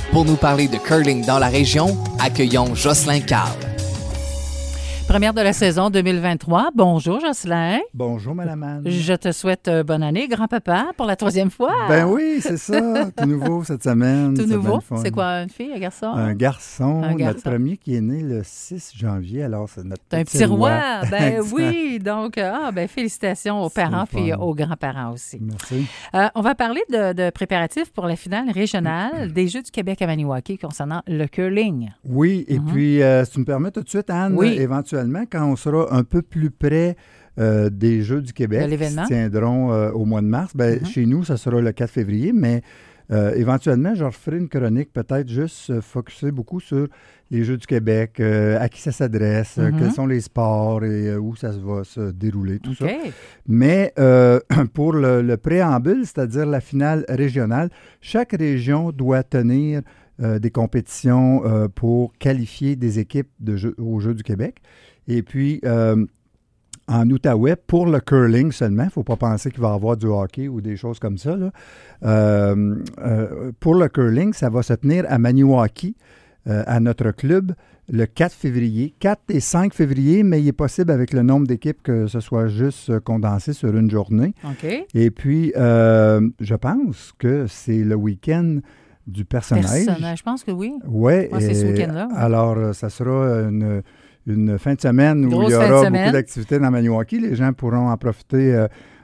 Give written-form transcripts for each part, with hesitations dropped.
Pour nous parler de curling dans la région, accueillons Jocelyn Carl. Première de la saison 2023. Bonjour, Jocelyn. Bonjour, Madame Anne. Je te souhaite bonne année, grand-papa, pour la 3e fois. Ben oui, c'est ça. Tout nouveau cette semaine. Tout nouveau. C'est C'est quoi, une fille, un garçon? Un garçon. Un garçon. Notre premier qui est né le 6 janvier. Alors, c'est notre un petit roi. Ben Exact. oui. Donc, félicitations aux parents et aux grands-parents aussi. Merci. On va parler de préparatifs pour la finale régionale des Jeux du Québec à Maniwaki concernant le curling. Oui, et puis, si tu me permets tout de suite, Anne, Oui. éventuellement, quand on sera un peu plus près des Jeux du Québec, De l'événement. qui se tiendront au mois de mars, chez nous, ça sera le 4 février, mais éventuellement, je referai une chronique peut-être juste focusée beaucoup sur les Jeux du Québec, à qui ça s'adresse, quels sont les sports et où ça va se dérouler, tout ça. Mais pour le préambule, c'est-à-dire la finale régionale, chaque région doit tenir des compétitions pour qualifier des équipes aux Jeux du Québec. Et puis, en Outaouais, pour le curling seulement, il ne faut pas penser qu'il va y avoir du hockey ou des choses comme ça, là. Pour le curling, ça va se tenir à Maniwaki, à notre club, le 4 février. 4 et 5 février, mais il est possible avec le nombre d'équipes que ce soit juste condensé sur une journée. OK. Et puis, je pense que c'est le week-end du personnage. Je pense que oui. Oui. Moi, c'est ce week-end-là. Ouais. Alors, ça sera une fin de semaine où il y aura beaucoup d'activités dans Maniwaki. Les gens pourront en profiter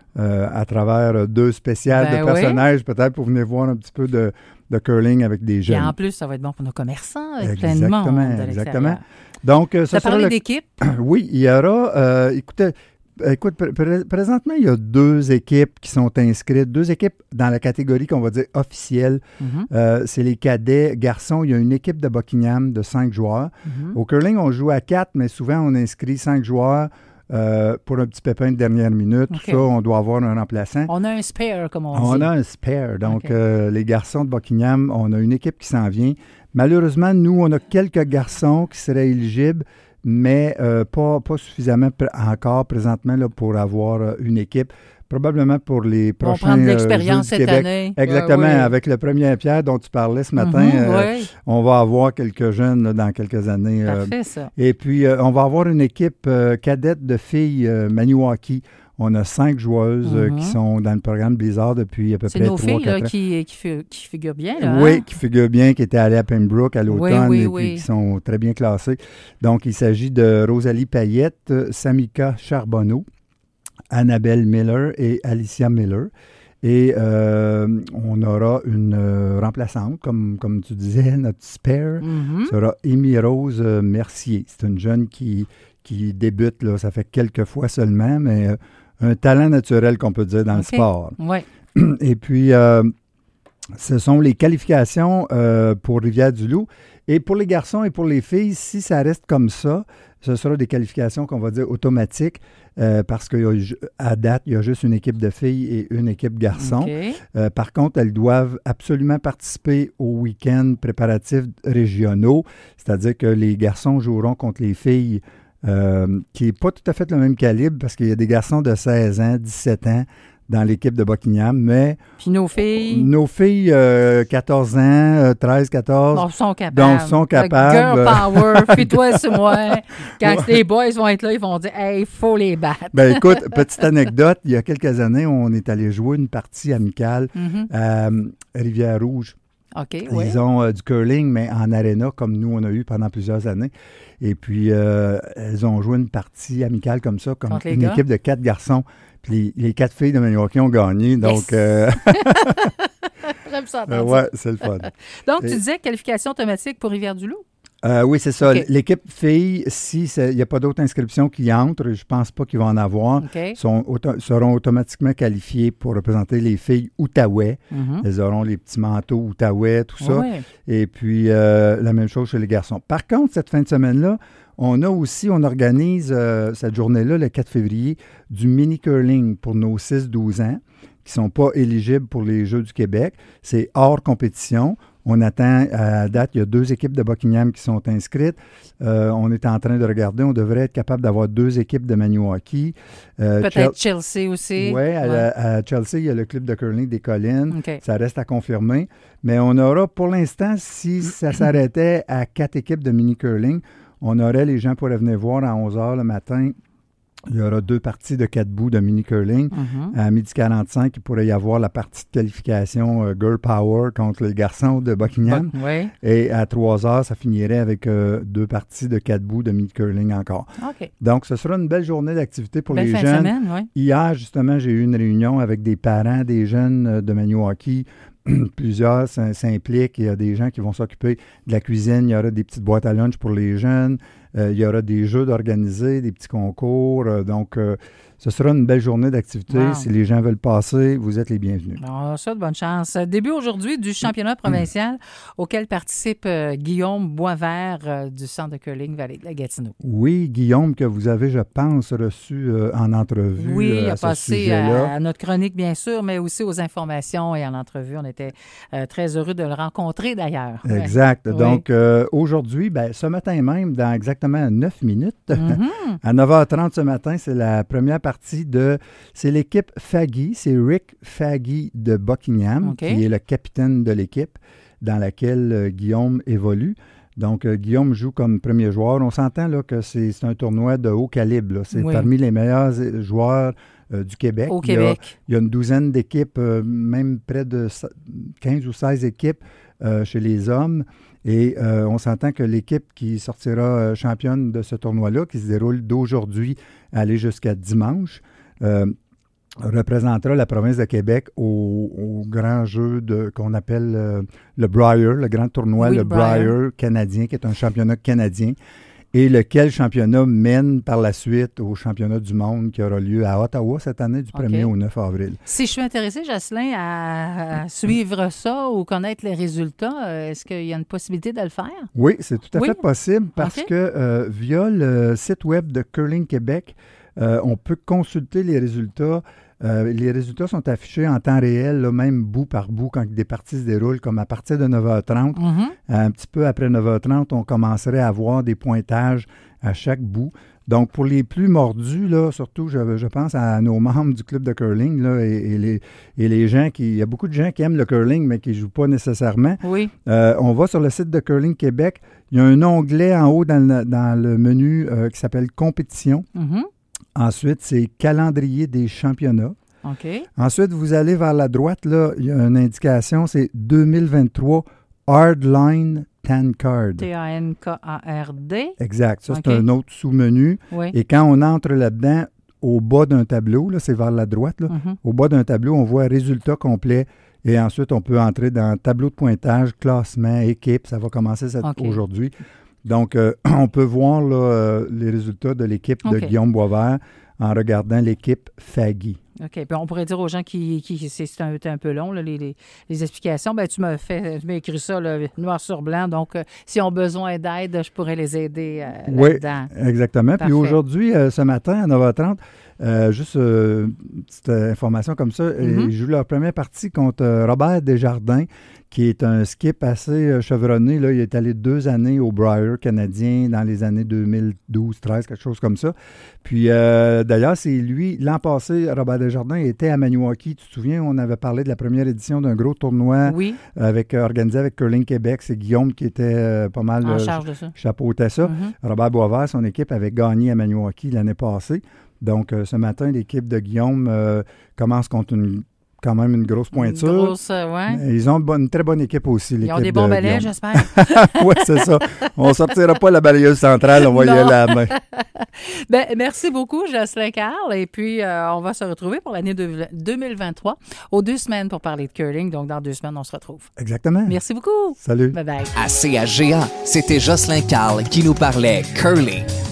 à travers 2 spéciales de personnages, peut-être pour venir voir un petit peu de curling avec des jeunes. Et en plus, ça va être bon pour nos commerçants, avec plein de monde. Exactement. Donc, tu as parlé d'équipe? Oui, il y aura... Écoute, présentement, il y a 2 équipes qui sont inscrites, 2 équipes dans la catégorie qu'on va dire officielle. C'est les cadets garçons. Il y a une équipe de Buckingham de 5 joueurs. Au curling, on joue à 4, mais souvent, on inscrit 5 joueurs pour un petit pépin de dernière minute. Tout ça, on doit avoir un remplaçant. On a un spare, comme on dit. On a un spare. Donc, les garçons de Buckingham, on a une équipe qui s'en vient. Malheureusement, nous, on a quelques garçons qui seraient éligibles, mais pas suffisamment encore présentement là, pour avoir une équipe. Probablement pour les prochains prendre de l'expérience Jeux du cette Québec. année. Exactement. Avec le premier Pierre dont tu parlais ce matin, on va avoir quelques jeunes là, dans quelques années. Parfait, ça. Et puis, on va avoir une équipe cadette de filles Maniwaki. On a 5 joueuses qui sont dans le programme Blizzard depuis à peu près 3-4 ans. C'est nos filles là, qui figurent bien. Là, oui, qui figurent bien, qui étaient allées à Pembroke à l'automne puis qui sont très bien classées. Donc, il s'agit de Rosalie Payette, Samika Charbonneau, Annabelle Miller et Alicia Miller. Et on aura une remplaçante, comme tu disais, notre spare, sera Amy Rose Mercier. C'est une jeune qui débute, là, ça fait quelques fois seulement, mais un talent naturel qu'on peut dire dans le sport. Ouais. Et puis, ce sont les qualifications pour Rivière-du-Loup. Et pour les garçons et pour les filles, si ça reste comme ça, ce sera des qualifications qu'on va dire automatiques parce qu'à date, il y a juste une équipe de filles et une équipe garçons. Par contre, elles doivent absolument participer aux week-ends préparatifs régionaux, c'est-à-dire que les garçons joueront contre les filles qui n'est pas tout à fait le même calibre parce qu'il y a des garçons de 16 ans, 17 ans dans l'équipe de Buckingham, mais... Puis nos filles? Nos filles, 14 ans, 13, 14... Donc, sont capables. Donc, sont capables. Girl power, fais-toi sur moi. Quand les boys vont être là, ils vont dire « Hey, il faut les battre. » Ben écoute, petite anecdote, il y a quelques années, on est allé jouer une partie amicale à Rivière-Rouge. Ils ont du curling, mais en aréna, comme nous, on a eu pendant plusieurs années. Et puis, elles ont joué une partie amicale comme ça, comme une équipe de 4 garçons. Puis les 4 filles de Maniwaki ont gagné. Donc, J'aime ça. Oui, c'est le fun. Donc, tu disais qualification automatique pour Rivière-du-Loup? Oui, c'est ça. L'équipe filles, s'il n'y a pas d'autres inscriptions qui entrent, je ne pense pas qu'il va en avoir, seront automatiquement qualifiées pour représenter les filles Outaouais. Elles auront les petits manteaux Outaouais, tout ça. Et puis, la même chose chez les garçons. Par contre, cette fin de semaine-là, on organise cette journée-là, le 4 février, du mini-curling pour nos 6-12 ans, qui ne sont pas éligibles pour les Jeux du Québec. C'est hors compétition. On attend, à date, il y a 2 équipes de Buckingham qui sont inscrites. On est en train de regarder. On devrait être capable d'avoir 2 équipes de Maniwaki. Peut-être Chelsea aussi. Oui, à Chelsea, il y a le club de curling des Collines. Okay. Ça reste à confirmer. Mais on aura, pour l'instant, si ça s'arrêtait à 4 équipes de mini-curling, on aurait, les gens pourraient venir voir à 11h le matin. Il y aura 2 parties de 4 bouts de mini-curling. À 12h45, il pourrait y avoir la partie de qualification Girl Power contre les garçons de Buckingham. Oui. Et à 3h, ça finirait avec 2 parties de 4 bouts de mini-curling encore. OK. Donc, ce sera une belle journée d'activité pour les fin jeunes. De semaine, oui. Hier, justement, j'ai eu une réunion avec des parents des jeunes de Maniwaki. Plusieurs s'impliquent. Il y a des gens qui vont s'occuper de la cuisine. Il y aura des petites boîtes à lunch pour les jeunes. Il y aura des jeux d'organiser, des petits concours. Donc, ce sera une belle journée d'activité. Wow. Si les gens veulent passer, vous êtes les bienvenus. On souhaite bonne chance. Début aujourd'hui du championnat provincial auquel participe Guillaume Boisvert du Centre de curling Vallée de la Gatineau. Oui, Guillaume, que vous avez, je pense, reçu en entrevue. Oui, il a passé à notre chronique, bien sûr, mais aussi aux informations et en entrevue. On était très heureux de le rencontrer, d'ailleurs. Exact. Oui. Donc, aujourd'hui, ce matin même, dans exactement 9 minutes, à 9h30 ce matin, c'est la première partie c'est l'équipe Faggy, c'est Rick Faggy de Buckingham, qui est le capitaine de l'équipe dans laquelle Guillaume évolue. Donc, Guillaume joue comme premier joueur. On s'entend là, que c'est un tournoi de haut calibre. Là. C'est parmi les meilleurs joueurs du Québec. Au Québec. Il y a une douzaine d'équipes, même près de 15 ou 16 équipes chez les hommes. Et on s'entend que l'équipe qui sortira championne de ce tournoi-là, qui se déroule d'aujourd'hui à aller jusqu'à dimanche, représentera la province de Québec au grand jeu qu'on appelle le Brier, le grand tournoi, le Brier canadien, qui est un championnat canadien, et lequel championnat mène par la suite au championnat du monde qui aura lieu à Ottawa cette année du 1er au 9 avril. Si je suis intéressée, Jocelyn, à suivre ça ou connaître les résultats, est-ce qu'il y a une possibilité de le faire? Oui, c'est tout à fait possible parce que via le site web de Curling Québec, on peut consulter les résultats. Les résultats sont affichés en temps réel, là, même bout par bout, quand des parties se déroulent, comme à partir de 9h30. Un petit peu après 9h30, on commencerait à voir des pointages à chaque bout. Donc, pour les plus mordus, là, surtout, je pense à nos membres du club de curling là, et les gens il y a beaucoup de gens qui aiment le curling, mais qui ne jouent pas nécessairement. Oui. On va sur le site de Curling Québec. Il y a un onglet en haut dans le menu qui s'appelle « Compétition ». Ensuite, c'est « Calendrier des championnats ». OK. Ensuite, vous allez vers la droite, là, il y a une indication, c'est 2023 Hardline Tankard. T-A-N-K-A-R-D. Exact. Ça, c'est un autre sous-menu. Oui. Et quand on entre là-dedans, au bas d'un tableau, là, c'est vers la droite, là, au bas d'un tableau, on voit résultat complet. Et ensuite, on peut entrer dans tableau de pointage, classement, équipe. Ça va commencer aujourd'hui. Donc, on peut voir là, les résultats de l'équipe de Guillaume Boisvert en regardant l'équipe Faggy. OK. Puis on pourrait dire aux gens qui c'est un peu long, là, les explications. Bien, tu m'as écrit ça là, noir sur blanc. Donc, s'ils ont besoin d'aide, je pourrais les aider là-dedans. Oui, exactement. Parfait. Puis aujourd'hui, ce matin, à 9h30, juste une petite information comme ça, ils jouent leur première partie contre Robert Desjardins, qui est un skip assez chevronné. Là, il est allé 2 années au Brier canadien dans les années 2012-13, quelque chose comme ça. Puis d'ailleurs, c'est lui, l'an passé, Robert Desjardins était à Maniwaki. Tu te souviens, on avait parlé de la première édition d'un gros tournoi organisé avec Curling Québec. C'est Guillaume qui était pas mal en charge de ça. Chapeautait ça. Robert Boisvert, son équipe, avait gagné à Maniwaki l'année passée. Donc, ce matin, l'équipe de Guillaume commence contre quand même une grosse pointure. Une grosse, Ils ont une très bonne équipe aussi, l'équipe. Ils ont des bons balais, j'espère. Oui, c'est ça. On ne sortira pas la balayeuse centrale, on va y aller à la main. Ben, merci beaucoup, Jocelyn Carl. Et puis, on va se retrouver pour l'année 2023 aux 2 semaines pour parler de curling. Donc, dans 2 semaines, on se retrouve. Exactement. Merci beaucoup. Salut. Bye-bye. À CHGA, c'était Jocelyn Carl qui nous parlait curling.